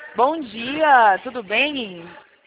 Bom dia, tudo bem?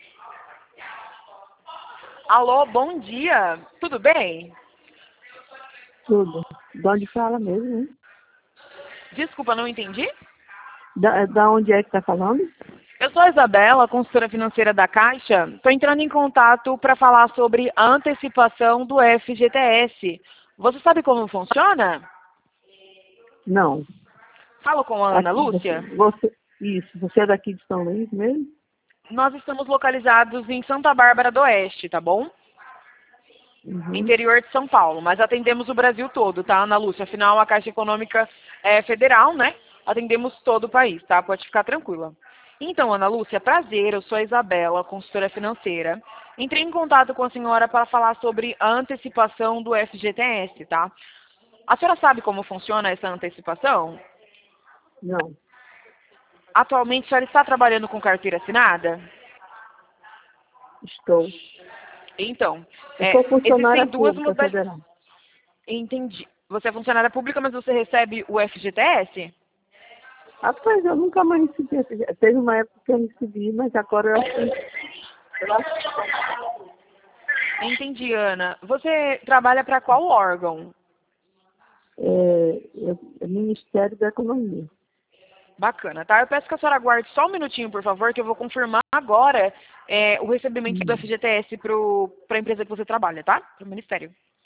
Alô, bom dia, tudo bem? Tudo. De onde fala mesmo, hein? Desculpa, não entendi? Da onde é que está falando? Eu sou a Isabela, consultora financeira da Caixa. Estou entrando em contato para falar sobre a antecipação do FGTS. Você sabe como funciona? Não. Fala com a Ana Aqui, Lúcia. você é daqui de São Luís mesmo? Nós estamos localizados em Santa Bárbara do Oeste, tá bom? Uhum. Interior de São Paulo, mas atendemos o Brasil todo, tá, Ana Lúcia? Afinal, a Caixa Econômica é federal, né? Atendemos todo o país, tá? Pode ficar tranquila. Então, Ana Lúcia, prazer, eu sou a Isabela, consultora financeira. Entrei em contato com a senhora para falar sobre a antecipação do FGTS, tá? A senhora sabe como funciona essa antecipação? Não. Atualmente, a senhora está trabalhando com carteira assinada? Estou. Então, Eu sou funcionária existem duas pública modalidades. federal. Entendi. Você é funcionária pública, mas você recebe o FGTS? Rapaz, eu nunca mais recebi. Teve uma época que eu recebi, mas agora Entendi, Ana. Você trabalha para qual órgão? é Ministério da Economia. Bacana, tá? Eu peço que a senhora aguarde só um minutinho, por favor, que eu vou confirmar agora o recebimento do Hum. FGTS para a empresa que você trabalha, tá? Para o Ministério.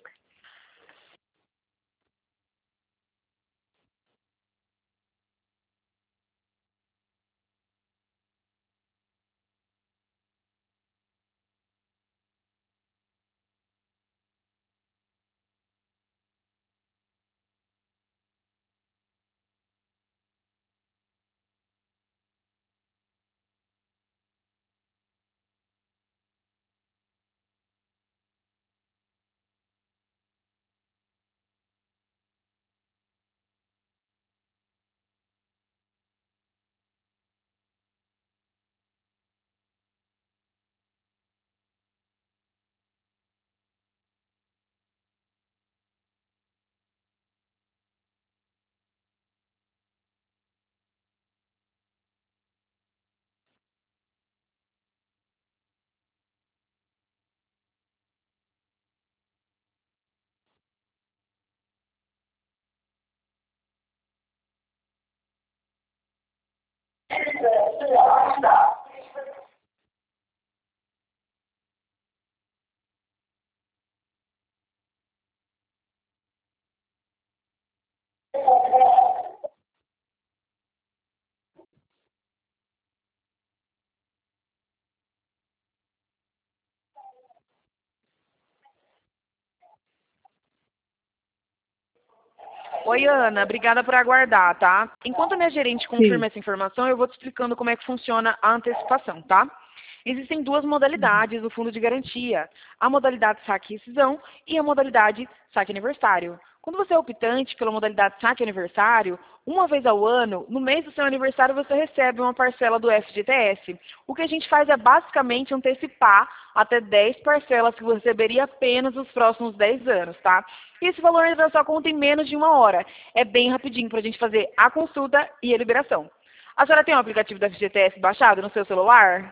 Oi, Ana, obrigada por aguardar, tá? Enquanto a minha gerente confirma Sim. essa informação, eu vou te explicando como é que funciona a antecipação, tá? Existem duas modalidades do fundo de garantia, a modalidade saque e rescisão e a modalidade saque aniversário. Quando você é optante pela modalidade saque aniversário, uma vez ao ano, no mês do seu aniversário, você recebe uma parcela do FGTS. O que a gente faz é basicamente antecipar até 10 parcelas que você receberia apenas nos próximos 10 anos, tá? E esse valor entra na sua conta em menos de uma hora. É bem rapidinho para a gente fazer a consulta e a liberação. A senhora tem o aplicativo da FGTS baixado no seu celular?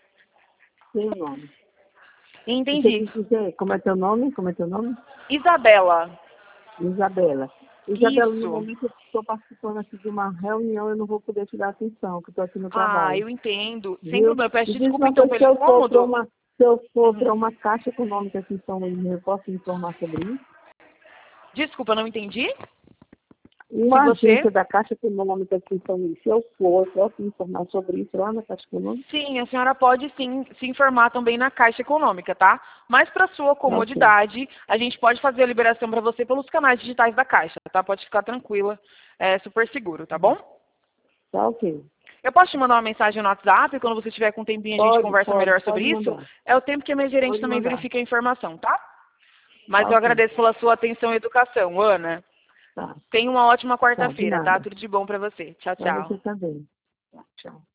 Tem o nome. Você Entendi. quis dizer, como é teu nome? Como é teu nome? Isabela. Isabela. Isabela, no Isso. momento eu estou participando aqui de uma reunião, eu não vou poder te dar atenção, que estou aqui no Ah, trabalho. eu entendo. Sem Viu? problema. Eu peço Me diz desculpa uma então coisa, pelo incômodo. se eu for para Uhum. uma caixa econômica aqui em São Luís, eu posso informar sobre isso? Desculpa, não entendi. Se Uma você. agência da Caixa Econômica aqui em São Luís, se eu for, eu posso informar sobre isso lá na Caixa Econômica? Sim, a senhora pode sim se informar também na Caixa Econômica, tá? Mas para sua Tá ok. comodidade, a gente pode fazer a liberação para você pelos canais digitais da Caixa, tá? Pode ficar tranquila, é super seguro, tá bom? Tá ok. Eu posso te mandar uma mensagem no WhatsApp, quando você tiver com um tempinho a gente conversa melhor sobre Pode isso. mandar. É o tempo que a minha gerente Pode também mandar. verifica a informação, tá? Mas Tá eu ok. agradeço pela sua atenção e educação, Ana. Tá. Tenha uma ótima Tá, de quarta-feira, tá? nada. Tudo de bom para você. Tchau, Para tchau. você também. Tá, tchau.